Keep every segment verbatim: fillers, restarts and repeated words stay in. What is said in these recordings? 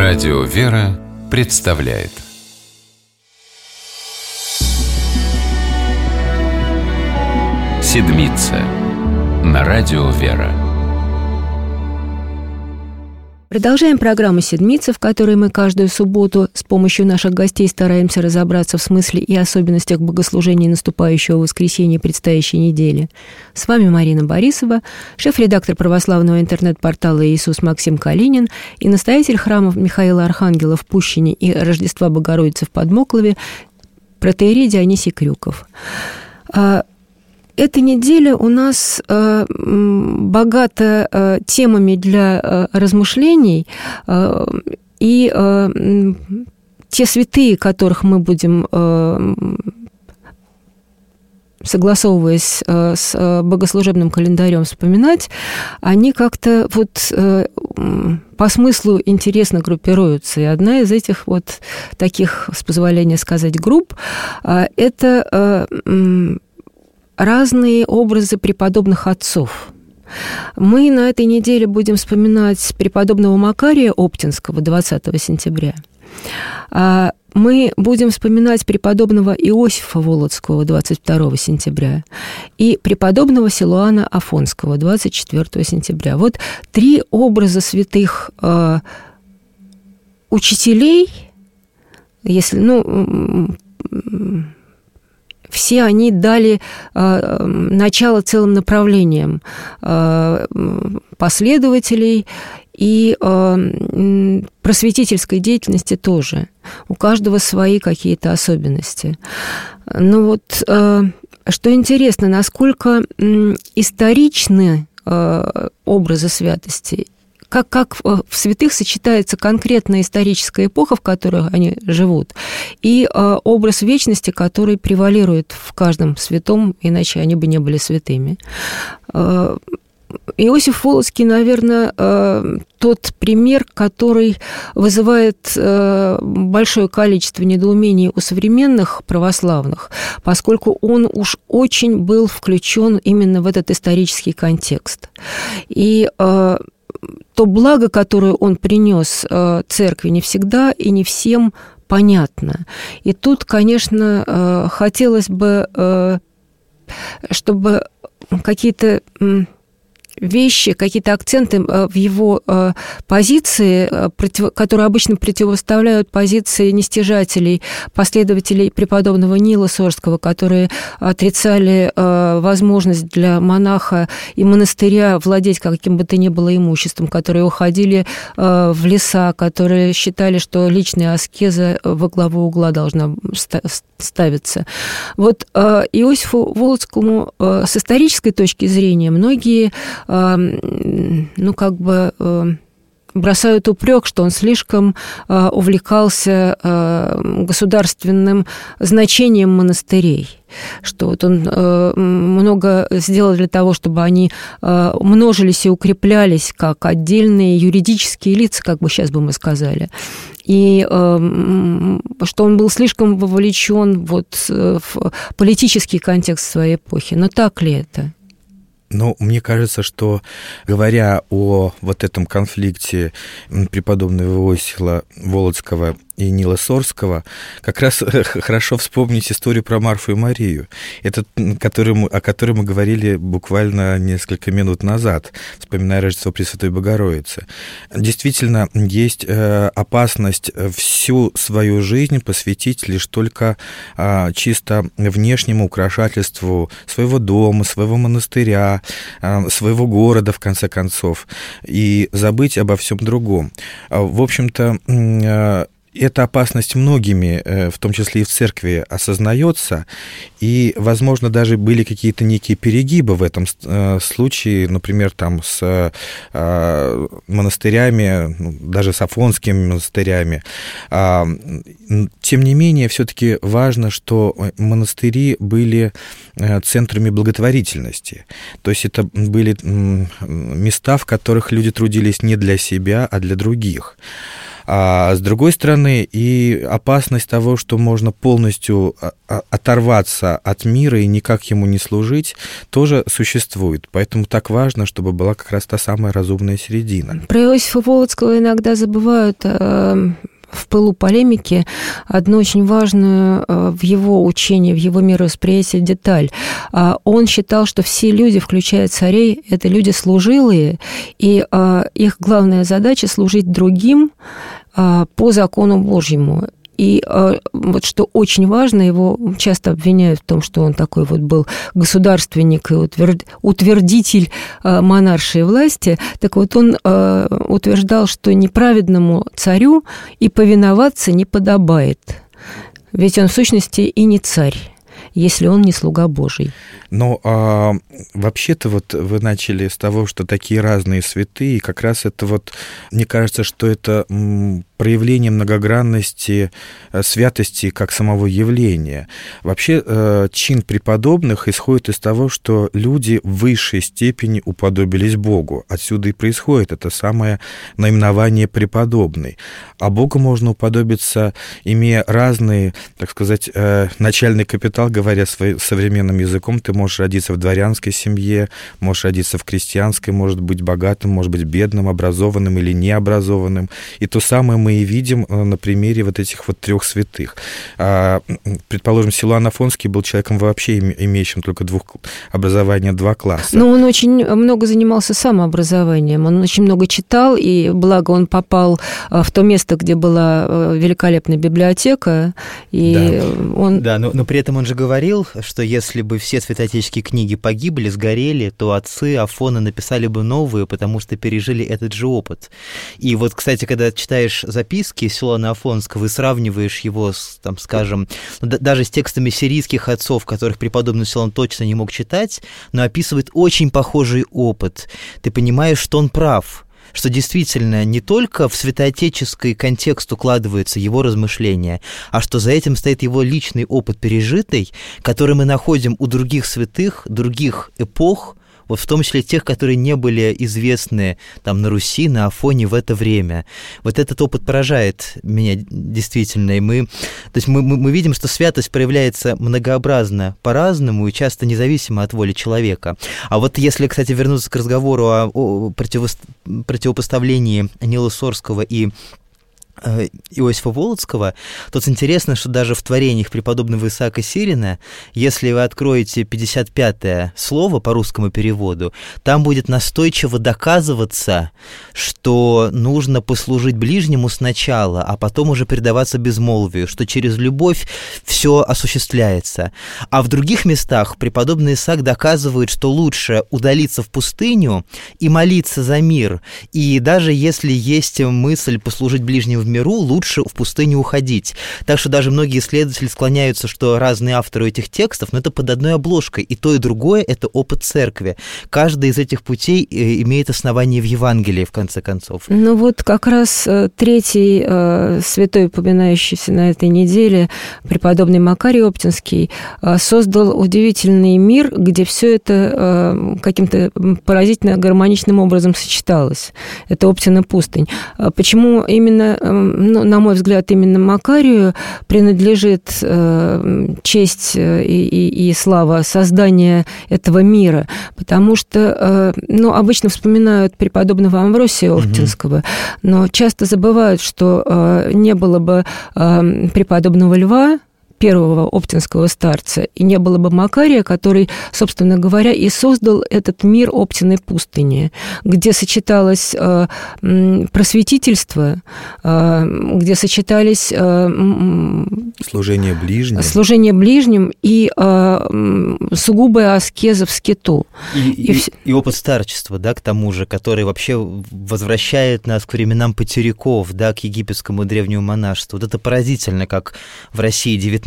Радио «Вера» представляет «Седмица» на Радио «Вера». Продолжаем программу «Седмица», в которой мы каждую субботу с помощью наших гостей стараемся разобраться в смысле и особенностях богослужения наступающего воскресенья предстоящей недели. С вами Марина Борисова, шеф-редактор православного интернет-портала «Иисус» Максим Калинин и настоятель храмов Михаила Архангела в Пущине и Рождества Богородицы в Подмоклове протоиерей Дионисий Крюков. Эта неделя у нас э, богата э, темами для э, размышлений, э, и э, те святые, которых мы будем, э, согласовываясь э, с богослужебным календарем, вспоминать, они как-то вот э, по смыслу интересно группируются. И одна из этих вот таких, с позволения сказать, групп э, – это э, разные образы преподобных отцов. Мы на этой неделе будем вспоминать преподобного Макария Оптинского двадцатого сентября. Мы будем вспоминать преподобного Иосифа Волоцкого двадцать второго сентября и преподобного Силуана Афонского двадцать четвёртого сентября. Вот три образа святых э, учителей, если, ну, все они дали э, начало целым направлениям э, последователей и э, просветительской деятельности тоже. У каждого свои какие-то особенности. Но вот э, что интересно, насколько э, историчны э, образы святости, Как, как в святых сочетается конкретная историческая эпоха, в которой они живут, и э, образ вечности, который превалирует в каждом святом, иначе они бы не были святыми. Э, Иосиф Волоцкий, наверное, э, тот пример, который вызывает э, большое количество недоумений у современных православных, поскольку он уж очень был включен именно в этот исторический контекст. И э, то благо, которое он принес церкви, не всегда и не всем понятно. И тут, конечно, хотелось бы, чтобы какие-то вещи, какие-то акценты в его позиции, которые обычно противоставляют позиции нестяжателей, последователей преподобного Нила Сорского, которые отрицали возможность для монаха и монастыря владеть каким бы то ни было имуществом, которые уходили в леса, которые считали, что личная аскеза во главу угла должна ставиться. Вот Иосифу Волоцкому с исторической точки зрения многие ну, как бы бросают упрек, что он слишком увлекался государственным значением монастырей, что вот он много сделал для того, чтобы они множились и укреплялись как отдельные юридические лица, как бы сейчас бы мы сказали, и что он был слишком вовлечен вот в политический контекст своей эпохи. Но так ли это? Ну, мне кажется, что, говоря о вот этом конфликте преподобного Иосифа Волоцкого и Нила Сорского, как раз хорошо вспомнить историю про Марфу и Марию, это, который, о которой мы говорили буквально несколько минут назад, вспоминая Рождество Пресвятой Богородицы. Действительно, есть опасность всю свою жизнь посвятить лишь только чисто внешнему украшательству своего дома, своего монастыря, своего города, в конце концов, и забыть обо всем другом. В общем-то, эта опасность многими, в том числе и в церкви, осознается, и, возможно, даже были какие-то некие перегибы в этом случае, например, там с монастырями, даже с афонскими монастырями. Тем не менее, все-таки важно, что монастыри были центрами благотворительности, то есть это были места, в которых люди трудились не для себя, а для других. А с другой стороны, и опасность того, что можно полностью оторваться от мира и никак ему не служить, тоже существует. Поэтому так важно, чтобы была как раз та самая разумная середина. Про Иосифа Волоцкого иногда забывают в пылу полемики одну очень важную в его учении, в его мировосприятии деталь. Он считал, что все люди, включая царей, это люди служилые, и их главная задача — служить другим по закону Божьему. И вот что очень важно, его часто обвиняют в том, что он такой вот был государственник и утвердитель монаршей власти. Так вот, он утверждал, что неправедному царю и повиноваться не подобает. Ведь он в сущности и не царь, если он не слуга Божий. Но а, вообще-то вот вы начали с того, что такие разные святые, и как раз это вот, мне кажется, что это м, проявление многогранности, святости как самого явления. Вообще э, чин преподобных исходит из того, что люди в высшей степени уподобились Богу. Отсюда и происходит это самое наименование преподобный. А Богу можно уподобиться, имея разные, так сказать, э, начальный капитал, говоря своим современным языком. Ты можешь родиться в дворянской семье, можешь родиться в крестьянской, может быть богатым, может быть бедным, образованным или необразованным. И то самое мы и видим на примере вот этих вот трех святых. Предположим, Силуан Афонский был человеком вообще имеющим только двух образования, два класса. Но он очень много занимался самообразованием, он очень много читал, и благо он попал в то место, где была великолепная библиотека, и да. он... Да, но, но при этом он же говорил, что если бы все святоотеческие книги погибли, сгорели, то отцы Афона написали бы новые, потому что пережили этот же опыт. И вот, кстати, когда читаешь записки Силуана Афонского и сравниваешь его, с, там, скажем, даже с текстами сирийских отцов, которых преподобный Силуан точно не мог читать, но описывает очень похожий опыт. Ты понимаешь, что он прав, что действительно не только в святоотеческий контекст укладываются его размышления, а что за этим стоит его личный опыт пережитый, который мы находим у других святых, других эпох, вот в том числе тех, которые не были известны там на Руси, на Афоне в это время. Вот этот опыт поражает меня действительно, и мы, то есть мы, мы, мы видим, что святость проявляется многообразно, по-разному и часто независимо от воли человека. А вот если, кстати, вернуться к разговору о, о противопоставлении Нила Сорского и Иосифа Волоцкого, тут интересно, что даже в творениях преподобного Исаака Сирина, если вы откроете пятьдесят пятое слово по русскому переводу, там будет настойчиво доказываться, что нужно послужить ближнему сначала, а потом уже предаваться безмолвию, что через любовь все осуществляется. А в других местах преподобный Исаак доказывает, что лучше удалиться в пустыню и молиться за мир, и даже если есть мысль послужить ближнему в миру, лучше в пустыню уходить. Так что даже многие исследователи склоняются, что разные авторы этих текстов, но это под одной обложкой. И то, и другое — это опыт церкви. Каждый из этих путей имеет основание в Евангелии, в конце концов. Ну вот как раз третий э, святой, упоминающийся на этой неделе, преподобный Макарий Оптинский, э, создал удивительный мир, где все это э, каким-то поразительно гармоничным образом сочеталось. Это Оптина пустынь. Почему именно, ну, на мой взгляд, именно Макарию принадлежит э, честь и, и, и слава создания этого мира? Потому что, э, ну, обычно вспоминают преподобного Амвросия Оптинского, угу. но часто забывают, что э, не было бы э, преподобного Льва, первого оптинского старца, и не было бы Макария, который, собственно говоря, и создал этот мир Оптиной пустыни, где сочеталось э, просветительство, э, где сочетались э, служение ближним, служение ближним и э, сугубая аскеза в скиту. И, и, и, и опыт старчества, да, к тому же, который вообще возвращает нас к временам потеряков, да, к египетскому древнему монашеству. Вот это поразительно, как в России девятнадцатого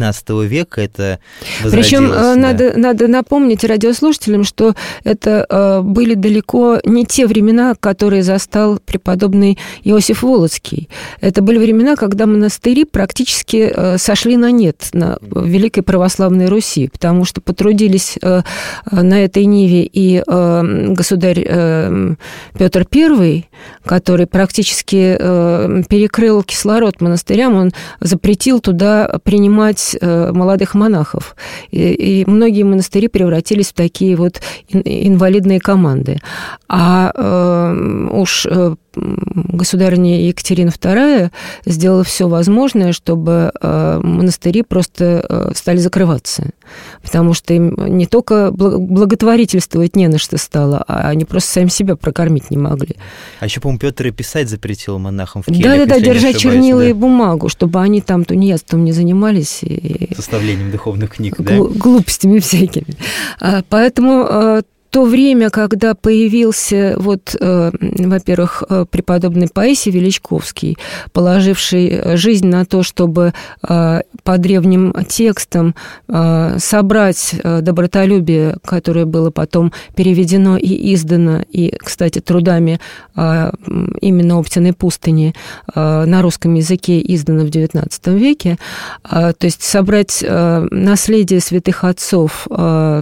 девятнадцатого века, это Причем да. надо, надо напомнить радиослушателям, что это были далеко не те времена, которые застал преподобный Иосиф Волоцкий. Это были времена, когда монастыри практически сошли на нет на Великой Православной Руси, потому что потрудились на этой ниве и государь Петр Первый, который практически перекрыл кислород монастырям, он запретил туда принимать молодых монахов. И, и многие монастыри превратились в такие вот инвалидные команды. А э, уж государыня Екатерина Вторая сделала все возможное, чтобы монастыри просто стали закрываться. Потому что им не только благотворительствовать не на что стало, а они просто сами себя прокормить не могли. А еще, по-моему, Петр и писать запретил монахам в кельях. Да-да-да, держать чернила да? и бумагу, чтобы они там тунеядством не занимались. И... составлением духовных книг, Гл- да? Глупостями всякими. Поэтому... то время, когда появился, вот, э, во-первых, преподобный Паисий Величковский, положивший жизнь на то, чтобы э, по древним текстам э, собрать добротолюбие, которое было потом переведено и издано, и, кстати, трудами э, именно Оптиной пустыни э, на русском языке издано в девятнадцатом веке, э, то есть собрать э, наследие святых отцов э,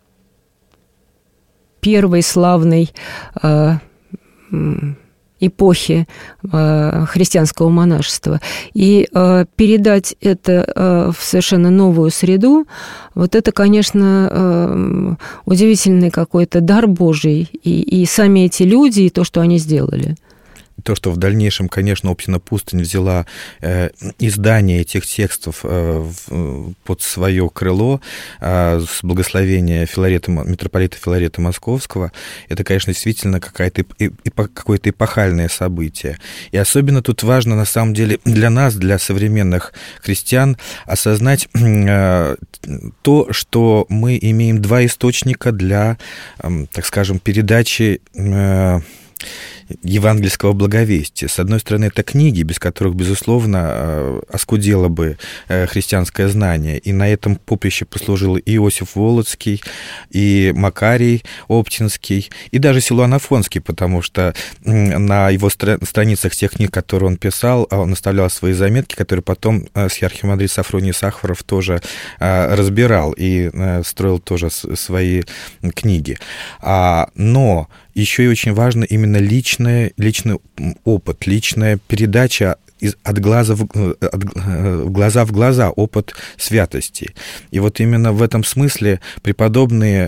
первой славной э, эпохи э, христианского монашества и э, передать это э, в совершенно новую среду, вот это, конечно, э, удивительный какой-то дар Божий, и, и сами эти люди, и то, что они сделали. То, что в дальнейшем, конечно, Оптина пустынь взяла э, издание этих текстов э, в, под свое крыло э, с благословения Филарета, митрополита Филарета Московского, это, конечно, действительно какая-то, какое-то эпохальное событие. И особенно тут важно, на самом деле, для нас, для современных христиан, осознать э, то, что мы имеем два источника для, э, так скажем, передачи э, евангельского благовестия. С одной стороны, это книги, без которых, безусловно, оскудело бы христианское знание. И на этом поприще послужил и Иосиф Волоцкий, и Макарий Оптинский, и даже Силуан Афонский, потому что на его страницах тех книг, которые он писал, он оставлял свои заметки, которые потом архиимандрит Сафроний Сахаров тоже разбирал и строил тоже свои книги. Но еще и очень важно именно личный, личный опыт, личная передача из, от, глаза в, от глаза в глаза, опыт святости. И вот именно в этом смысле преподобные,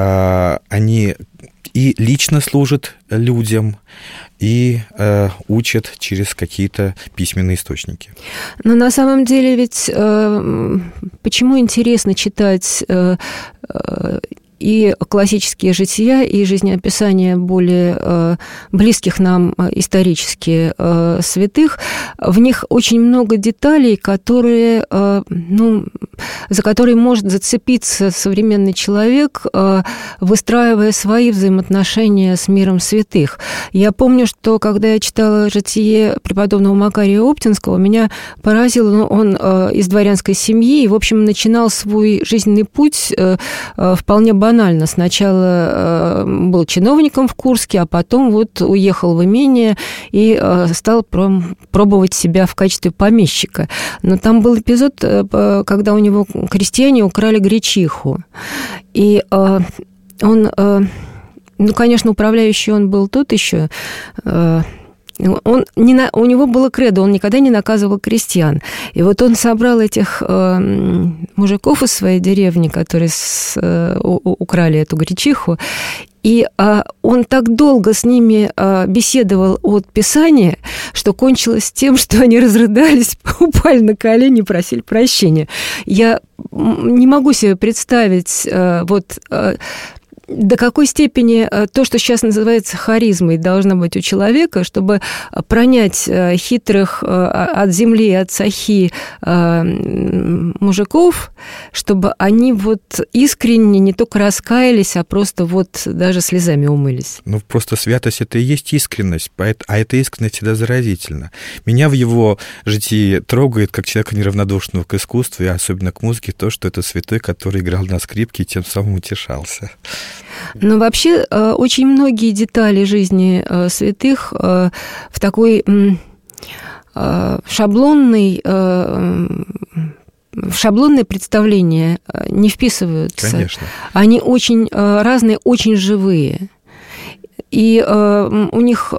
они и лично служат людям, и э, учат через какие-то письменные источники. Но на самом деле ведь э, почему интересно читать э, э, и классические жития, и жизнеописания более э, близких нам исторически э, святых, в них очень много деталей, которые, э, ну, за которые может зацепиться современный человек, э, выстраивая свои взаимоотношения с миром святых. Я помню, что когда я читала житие преподобного Макария Оптинского, меня поразило, ну, он э, из дворянской семьи, и, в общем, начинал свой жизненный путь э, э, вполне банально. Сначала э, был чиновником в Курске, а потом вот уехал в имение и э, стал пром- пробовать себя в качестве помещика. Но там был эпизод, э, когда у него крестьяне украли гречиху. И э, он, э, ну, конечно, управляющий он был тот еще... Э, Он не на, у него было кредо, он никогда не наказывал крестьян. И вот он собрал этих э, мужиков из своей деревни, которые с, э, у, украли эту гречиху, и э, он так долго с ними э, беседовал от Писания, что кончилось тем, что они разрыдались, упали на колени и просили прощения. Я не могу себе представить э, вот... Э, до какой степени то, что сейчас называется харизмой, должна быть у человека, чтобы пронять хитрых от земли, от сахи мужиков, чтобы они вот искренне не только раскаялись, а просто вот даже слезами умылись. Ну, просто святость – это и есть искренность, а эта искренность всегда заразительна. Меня в его житии трогает, как человека неравнодушного к искусству, и особенно к музыке, то, что это святой, который играл на скрипке и тем самым утешался. Но вообще очень многие детали жизни святых в такой шаблонной, в шаблонное представление не вписываются. Конечно. Они очень разные, очень живые. И у них...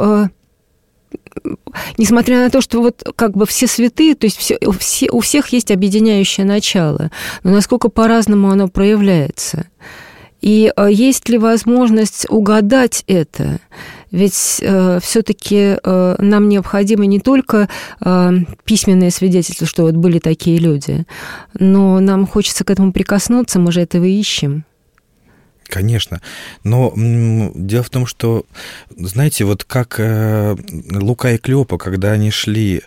Несмотря на то, что вот как бы все святые, то есть все, все, у всех есть объединяющее начало, но насколько по-разному оно проявляется. И есть ли возможность угадать это? Ведь э, все-таки э, нам необходимо не только э, письменное свидетельство, что вот были такие люди, но нам хочется к этому прикоснуться, мы же этого ищем. Конечно. Но м, дело в том, что, знаете, вот как э, Лука и Клеопа, когда они шли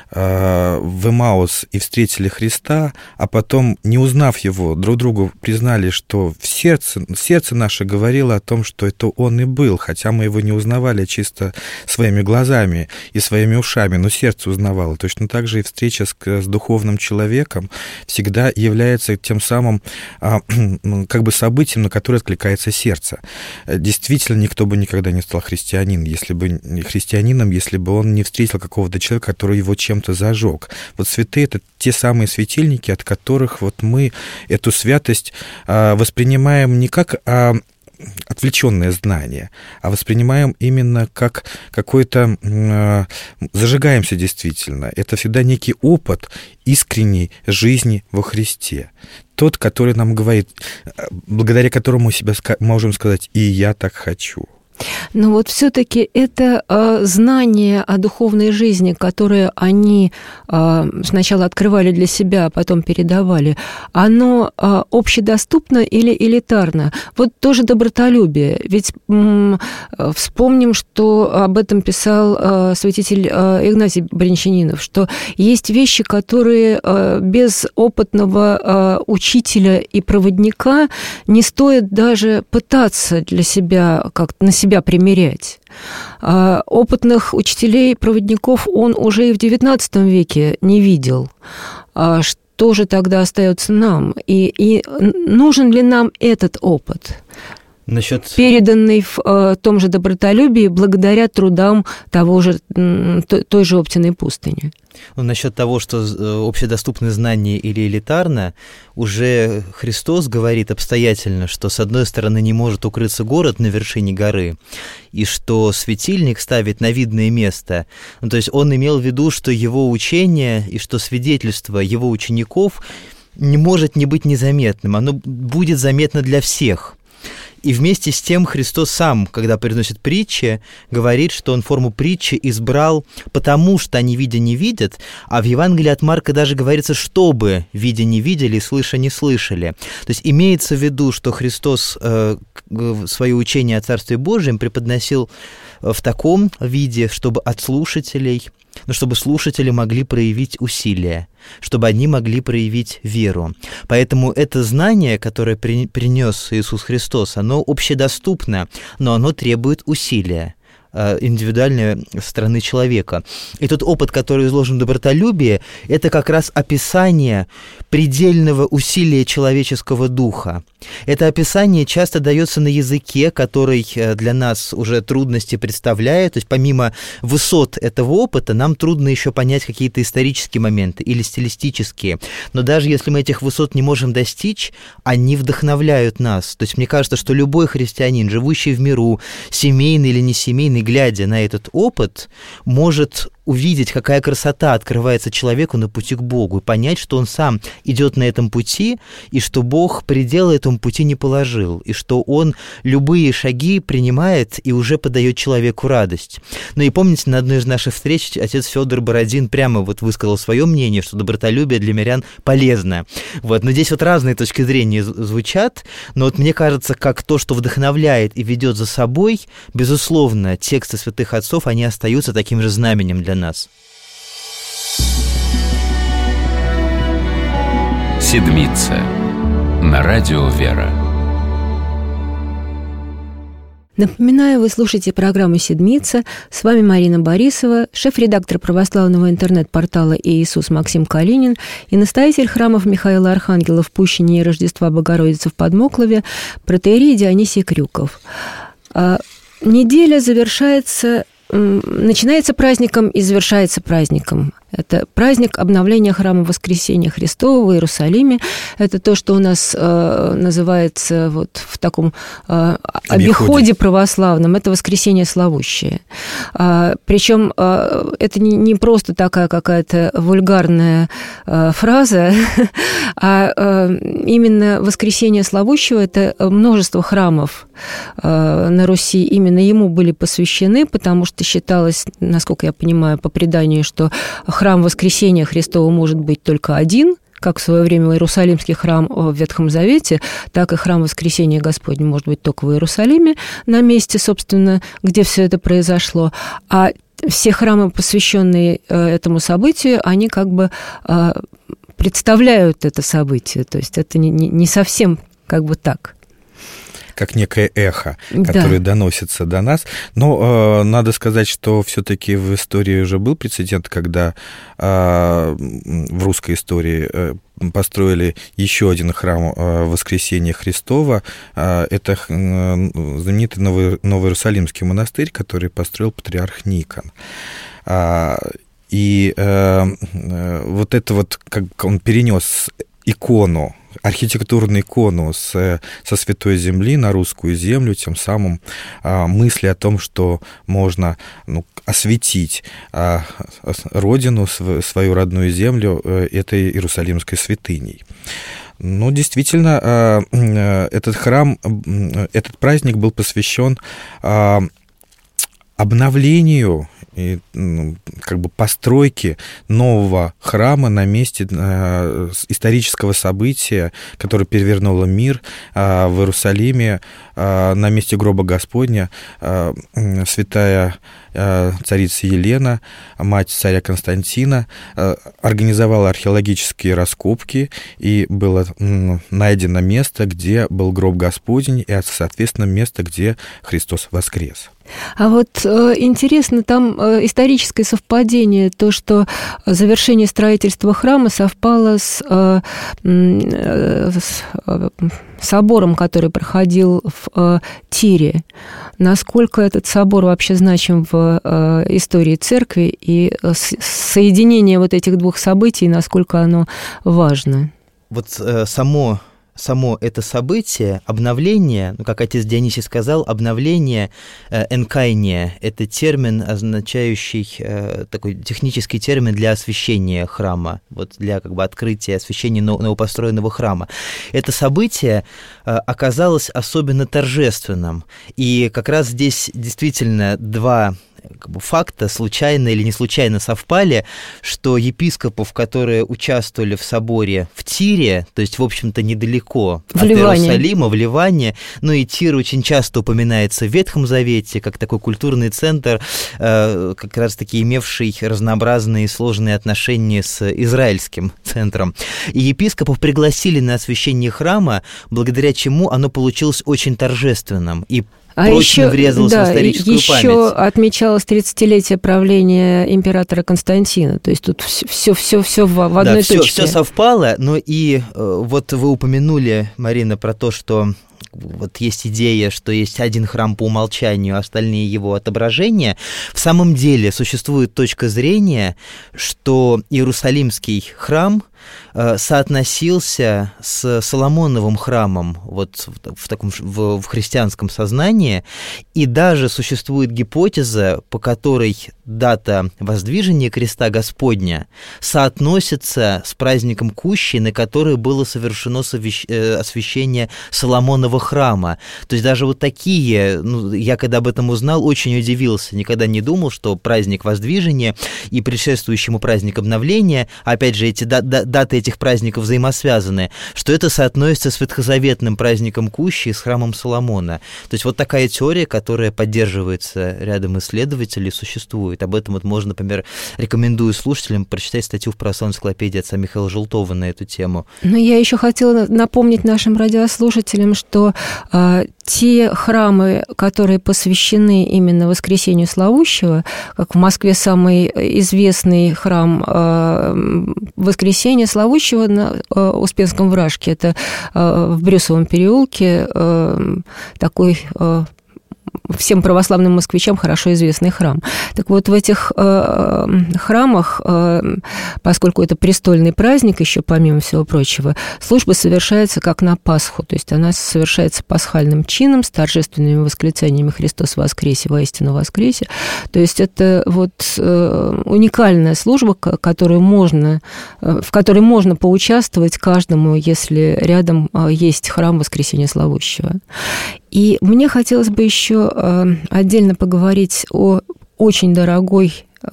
э, в Эмаус и встретили Христа, а потом, не узнав его, друг другу признали, что в сердце, сердце наше говорило о том, что это он и был, хотя мы его не узнавали чисто своими глазами и своими ушами, но сердце узнавало. Точно так же и встреча с, с духовным человеком всегда является тем самым э, как бы событием, на которое откликается сердце. Действительно, никто бы никогда не стал христианином, если бы, христианином, если бы он не встретил какого-то человека, который его чем-то зажег. Вот святые — это те самые светильники, от которых вот мы эту святость воспринимаем не как отвлеченное знание, а воспринимаем именно как какой-то... Э, зажигаемся действительно. Это всегда некий опыт искренней жизни во Христе. Тот, который нам говорит, благодаря которому мы себя можем сказать «и я так хочу». Но вот все-таки это э, знание о духовной жизни, которое они э, сначала открывали для себя, а потом передавали, оно э, общедоступно или элитарно? Вот тоже добротолюбие. Ведь м, вспомним, что об этом писал э, святитель э, Игнатий Брянчанинов, что есть вещи, которые э, без опытного э, учителя и проводника не стоит даже пытаться для себя как-то на себя себя примерять. Опытных учителей, проводников он уже и в девятнадцатом веке не видел. Что же тогда остается нам? И, и нужен ли нам этот опыт? Насчет... переданный в э, том же добротолюбии благодаря трудам того же, той, той же Оптиной пустыни. Ну, насчет того, что общедоступное знание или элитарно, уже Христос говорит обстоятельно, что с одной стороны не может укрыться город на вершине горы, и что светильник ставит на видное место. Ну, то есть он имел в виду, что его учение и что свидетельство его учеников не может не быть незаметным, оно будет заметно для всех. И вместе с тем Христос сам, когда приносит притчи, говорит, что он форму притчи избрал потому, что они видя не видят, а в Евангелии от Марка даже говорится, чтобы видя не видели, слыша не слышали. То есть имеется в виду, что Христос э, свое учение о Царстве Божьем преподносил в таком виде, чтобы от слушателей, ну, чтобы слушатели могли проявить усилия, чтобы они могли проявить веру. Поэтому это знание, которое принес Иисус Христос, оно общедоступно, но оно требует усилия индивидуальной стороны человека. И тот опыт, который изложен в добротолюбии, это как раз описание предельного усилия человеческого духа. Это описание часто дается на языке, который для нас уже трудности представляет. То есть помимо высот этого опыта, нам трудно еще понять какие-то исторические моменты или стилистические. Но даже если мы этих высот не можем достичь, они вдохновляют нас. То есть мне кажется, что любой христианин, живущий в миру, семейный или не семейный, глядя на этот опыт, может увидеть, какая красота открывается человеку на пути к Богу, и понять, что он сам идет на этом пути, и что Бог предела этому пути не положил, и что он любые шаги принимает и уже подает человеку радость. Ну и помните, на одной из наших встреч отец Федор Бородин прямо вот высказал свое мнение, что добротолюбие для мирян полезно. Вот. Но здесь вот разные точки зрения звучат, но вот мне кажется, как то, что вдохновляет и ведет за собой, безусловно, тексты святых отцов, они остаются таким же знаменем для нас. Седмица на радио «Вера». Напоминаю, вы слушаете программу «Седмица». С вами Марина Борисова, шеф-редактор православного интернет-портала «Иисус» Максим Калинин и настоятель храмов Михаила Архангела в Пущине и Рождества Богородицы в Подмоклове протоиерей Дионисий Крюков. Неделя завершается, начинается праздником и завершается праздником. Это праздник обновления храма Воскресения Христова в Иерусалиме. Это то, что у нас э, называется вот в таком э, обиходе православном. Это Воскресение Славущее. А, причем э, это не, не просто такая какая-то вульгарная э, фраза, а э, именно Воскресение Славущего – это множество храмов э, на Руси. Именно ему были посвящены, потому что считалось, насколько я понимаю, по преданию, что храм Воскресения Христова может быть только один, как в свое время Иерусалимский храм в Ветхом Завете, так и храм Воскресения Господня может быть только в Иерусалиме, на месте, собственно, где все это произошло. А все храмы, посвященные этому событию, они как бы представляют это событие. То есть это не совсем как бы так. Как некое эхо, которое да. доносится до нас. Но э, надо сказать, что все-таки в истории уже был прецедент, когда э, в русской истории э, построили еще один храм э, Воскресения Христова. Э, это э, знаменитый Новый, Новоиерусалимский монастырь, который построил патриарх Никон. Э, и э, э, вот это вот, как он перенес икону, архитектурную икону с, со Святой Земли на русскую землю, тем самым а, мысли о том, что можно ну, осветить а, родину, свою родную землю этой Иерусалимской святыней. Ну, действительно, а, этот храм, этот праздник был посвящен а, обновлению и как бы постройки нового храма на месте э, исторического события, которое перевернуло мир э, в Иерусалиме, э, на месте гроба Господня э, святая э, царица Елена, мать царя Константина, э, организовала археологические раскопки, и было э, найдено место, где был гроб Господень, и, соответственно, место, где Христос воскрес. А вот э, интересно, там э, историческое совпадение, то, что завершение строительства храма совпало с, э, э, с э, собором, который проходил в э, Тире. Насколько этот собор вообще значим в э, истории церкви, и с, соединение вот этих двух событий, насколько оно важно? Вот э, само... Само это событие, обновление, ну, как отец Дионисий сказал, обновление, э, энкайния, это термин, означающий, э, такой технический термин для освящения храма, вот для как бы открытия, освящения новопостроенного храма. Это событие э, оказалось особенно торжественным, и как раз здесь действительно два как бы факта, случайно или не случайно совпали, что епископов, которые участвовали в соборе в Тире, то есть, в общем-то, недалеко в от Ливане. Иерусалима, в Ливане, ну и Тир очень часто упоминается в Ветхом Завете, как такой культурный центр, э, как раз-таки имевший разнообразные и сложные отношения с израильским центром. И епископов пригласили на освящение храма, благодаря чему оно получилось очень торжественным и А прочно еще, врезалось да, в историческую еще память. Еще отмечалось тридцатилетие правления императора Константина. То есть тут все, все, все в одной да, точке. Все, все совпало, но и э, вот вы упомянули, Марина, про то, что вот есть идея, что есть один храм по умолчанию, остальные его отображения. В самом деле существует точка зрения, что Иерусалимский храм соотносился с Соломоновым храмом вот в таком в, в христианском сознании, и даже существует гипотеза, по которой дата воздвижения креста Господня соотносится с праздником Кущи, на который было совершено освящение Соломонова храма. То есть даже вот такие, ну, я когда об этом узнал, очень удивился, никогда не думал, что праздник воздвижения и предшествующему праздник обновления, опять же, эти даты этих праздников взаимосвязаны, что это соотносится с ветхозаветным праздником Кущи и с храмом Соломона. То есть вот такая теория, которая поддерживается рядом исследователей, существует. Об этом вот можно, например, рекомендую слушателям прочитать статью в православной энциклопедии отца Михаила Желтова на эту тему. Но я еще хотела напомнить нашим радиослушателям, что э, те храмы, которые посвящены именно воскресению Славущего, как в Москве самый известный храм э, Воскресения Славущего на э, Успенском вражке, это э, в Брюсовом переулке, э, такой э, всем православным москвичам хорошо известный храм. Так вот, в этих э, храмах, э, поскольку это престольный праздник еще, помимо всего прочего, служба совершается как на Пасху, то есть она совершается пасхальным чином с торжественными восклицаниями «Христос воскресе, воистину воскресе». То есть это вот э, уникальная служба, которую можно, э, в которой можно поучаствовать каждому, если рядом э, есть храм Воскресения Славущего. И мне хотелось бы еще отдельно поговорить о очень дорогой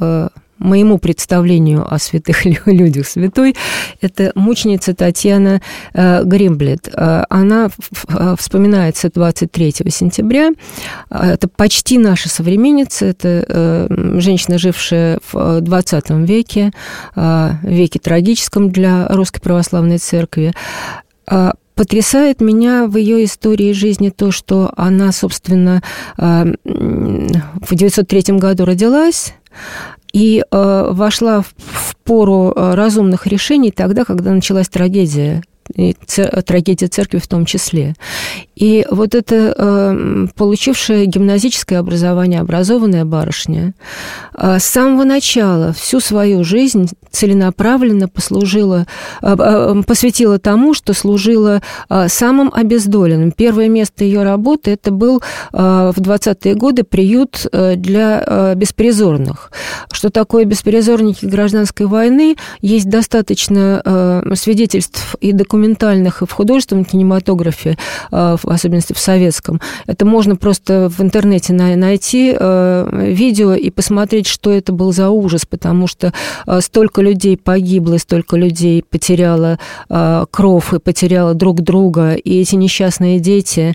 моему представлению о святых людях святой. Это мученица Татьяна Гремблет. Она вспоминается двадцать третьего сентября. Это почти наша современница. Это женщина, жившая в двадцатом веке, веке трагическом для Русской Православной Церкви. Потрясает меня в ее истории жизни то, что она, собственно, в девятьсот третьем году родилась и вошла в пору разумных решений тогда, когда началась трагедия, и трагедия церкви в том числе. И вот эта получившая гимназическое образование, образованная барышня, с самого начала всю свою жизнь целенаправленно послужила, посвятила тому, что служила самым обездоленным. Первое место ее работы – это был в двадцатые годы приют для беспризорных. Что такое беспризорники гражданской войны? Есть достаточно свидетельств и документальных, и в художественном кинематографе, в особенности в советском. Это можно просто в интернете найти видео и посмотреть, что это был за ужас, потому что столько людей погибло, столько людей потеряло кровь и потеряло друг друга, и эти несчастные дети.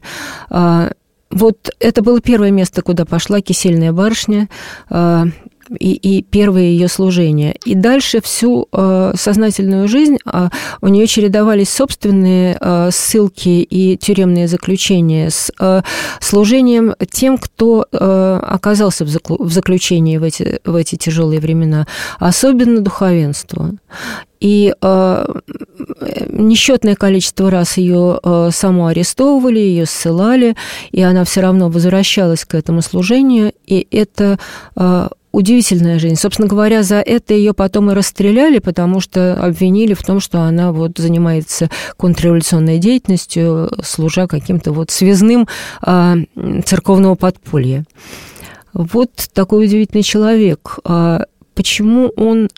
Вот это было первое место, куда пошла кисельная барышня, И, и первое ее служение. И дальше всю э, сознательную жизнь э, у нее чередовались собственные э, ссылки и тюремные заключения с э, служением тем, кто э, оказался в, заклю, в заключении в эти, в эти тяжелые времена, особенно духовенству. И э, несчетное количество раз ее э, саму арестовывали, ее ссылали, и она все равно возвращалась к этому служению, и это э, удивительная жизнь. Собственно говоря, за это ее потом и расстреляли, потому что обвинили в том, что она вот занимается контрреволюционной деятельностью, служа каким-то вот связным э, церковного подполья. Вот такой удивительный человек. Почему он...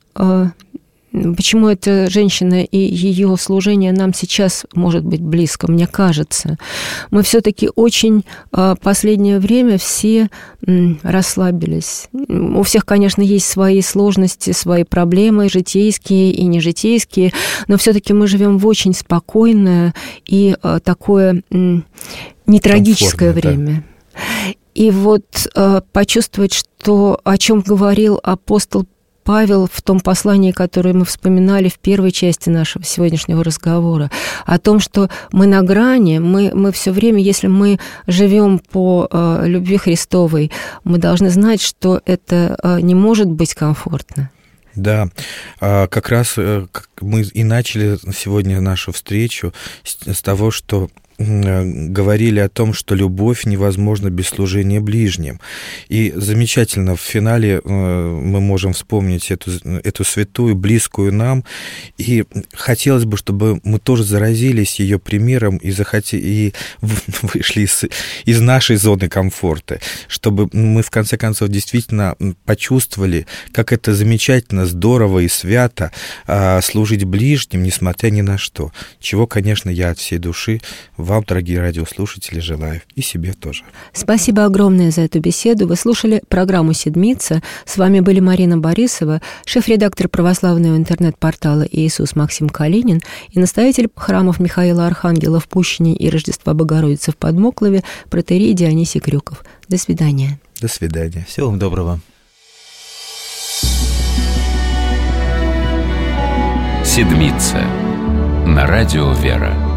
Почему эта женщина и ее служение нам сейчас может быть близко, мне кажется. Мы все-таки очень в последнее время все расслабились. У всех, конечно, есть свои сложности, свои проблемы, житейские и нежитейские, но все-таки мы живем в очень спокойное и такое нетрагическое время. Да. И вот почувствовать, что, о чем говорил апостол Павел в том послании, которое мы вспоминали в первой части нашего сегодняшнего разговора, о том, что мы на грани, мы, мы все время, если мы живем по э, любви Христовой, мы должны знать, что это э, не может быть комфортно. Да, как раз мы и начали сегодня нашу встречу с того, что говорили о том, что любовь невозможна без служения ближним. И замечательно в финале мы можем вспомнить эту, эту святую, близкую нам, и хотелось бы, чтобы мы тоже заразились ее примером и, захоти... и вышли из, из нашей зоны комфорта, чтобы мы, в конце концов, действительно почувствовали, как это замечательно, здорово и свято служить ближним, несмотря ни на что. Чего, конечно, я от всей души вам, дорогие радиослушатели, желаю. И себе тоже. Спасибо огромное за эту беседу. Вы слушали программу «Седмица». С вами были Марина Борисова, шеф-редактор православного интернет-портала «Иисус» Максим Калинин и настоятель храмов Михаила Архангела в Пущине и Рождества Богородицы в Подмоклове протоиерей Дионисий Крюков. До свидания. До свидания. Всего вам доброго. «Седмица» на радио «Вера».